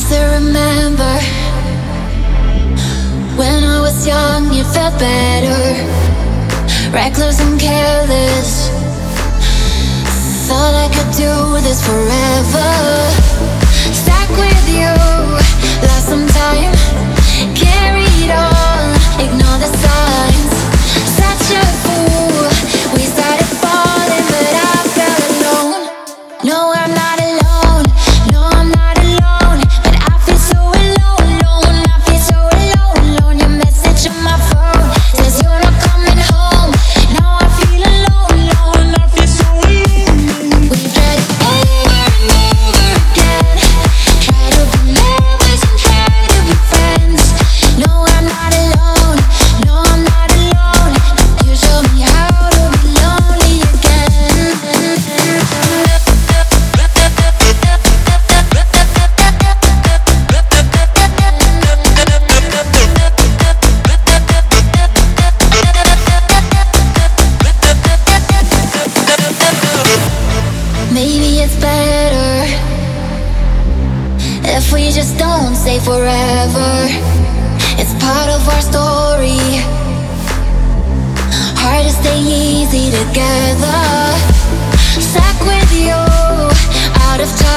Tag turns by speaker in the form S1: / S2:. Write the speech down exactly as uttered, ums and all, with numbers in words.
S1: still remember when I was young, it felt better. Reckless and careless, thought I could do this forever. Stuck with you, lost some time, carried on, ignore the signs. Such a fool, we started falling, but I felt alone. No, I'm not alone, no, I'm not alone, but I feel so alone, alone, I feel so alone, alone. Your message on my phone says you're not coming home. Now I feel alone, alone, I feel so alone. We've tried it over and over again, try to be lovers and try to be friends. No, I'm not alone, no, I'm not alone. You show me how to be lonely again. Maybe it's better if we just don't say forever. It's part of our story, hard to stay easy together. Stuck with you, out of touch.